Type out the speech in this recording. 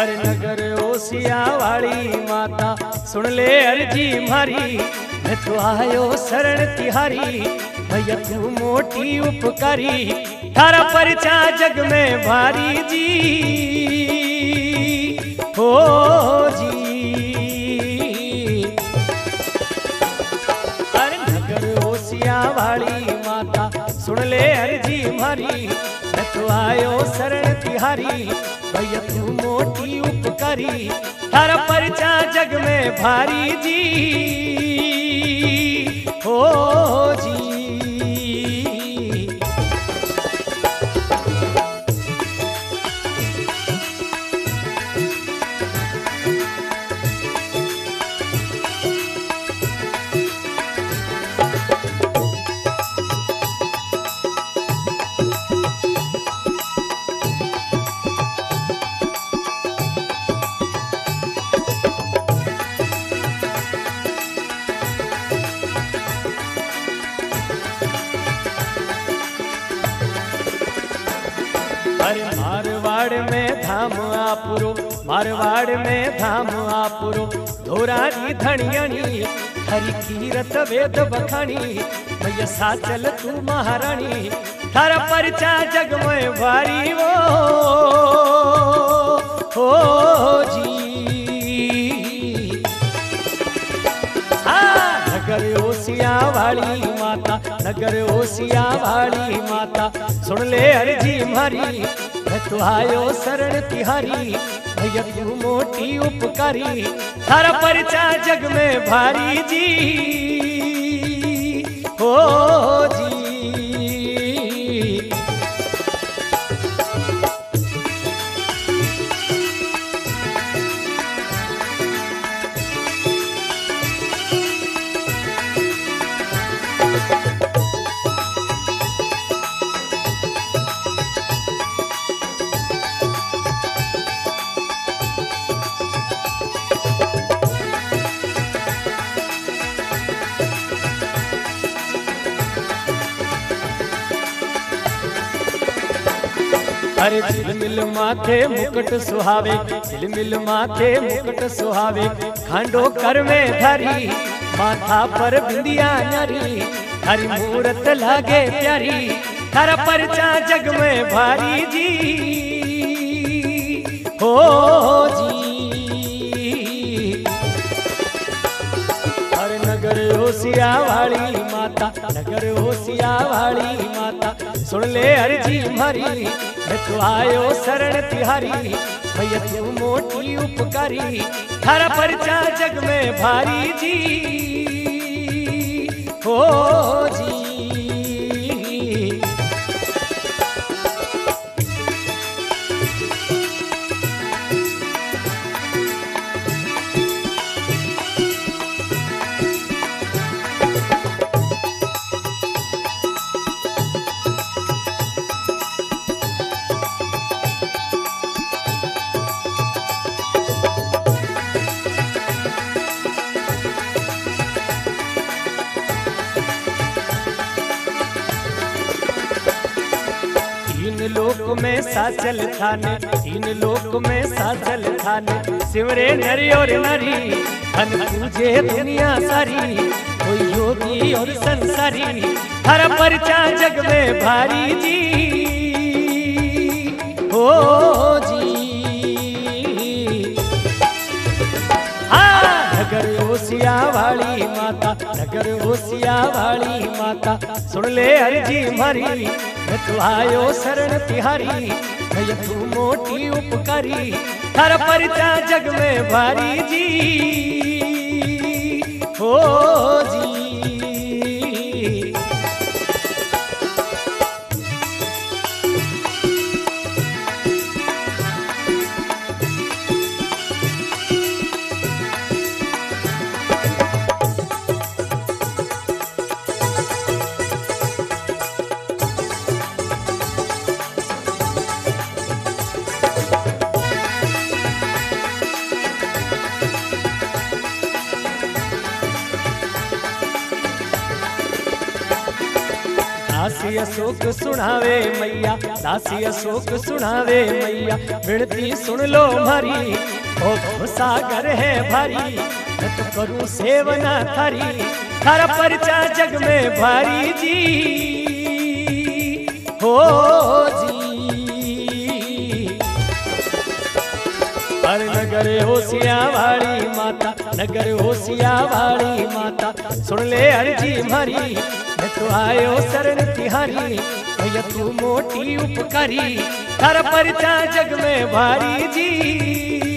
अरे नगर ओसिया वाली माता सुन ले अर्जी मारी, मैं तो आयो शरण तिहारी, भैया तू मोटी उपकारी, थारा परिचा जग में भारी जी हो जी। अरे नगर ओसिया वाली माता सुन ले अर्जी मारी, मैं तो आयो शरण तिहारी, भैया तू मोटी उपकारी, थारा परिचा जग में भारी जी हो जी। अरे मारवाड़ में धाम आपुरो, मारवाड़ में धाम आपुरो, धोरानी धनियणी हरि कीरत वेद बखानी, भैया साचल तू महारानी, थारा परिचा जग में भारी वो हो जी। नगर ओसिया वाली माता, नगर ओसिया वाली माता सुन ले अर्जी मारी, मैं तो आयो शरण तिहारी, भैया तू मोटी उपकारी, थारा परिचा जग में भारी जी हो जी। अरे झिलमिल माथे मुकुट सुहावे, झिलमिल माथे मुकुट सुहावे, खांडो कर में धरी, माथा पर बिंदिया नारी, हरी मूरत लागे प्यारी, थारा परिचा जग में भारी जी हो जी। अरे नगर ओसिया वाली माता, नगर ओसिया वाली माता सुन ले अर्जी मारी, मैं तो आयो शरण तिहारी, भैया तू मोटी उपकारी, थारा परिचा जग में भारी जी हो जी। तीन लोक में साचल थाने, तीन लोक में साचल थाने, सिमरे नरी और नारी, धन पूजे दुनिया सारी, कोई योगी और संसारी, हर परिचा जग में भारी जी हो जी। नगर ओसिया वाली माता, नगर ओसिया वाली माता सुन ले अर्जी मारी, मैं तो आयो शरण तिहारी, भैया तू मोटी उपकारी, थारा परिचा जग में भारी जी हो जी। दासी अशोक सुनावे मैया, दासी अशोक सुनावे मैया, विनती सुन लो मारी, ओ सागर है भारी, मैं तो करूं सेवना थारी, थारा परचा जग में भारी जी, हो जी। हर नगर होशिया वाली माता, नगर होशिया वाली माता, सुन ले अर्जी मारी, मैं तो आयो शरण तिहारी, भैया तू मोटी उपकारी, थारा परचा जग में भारी जी।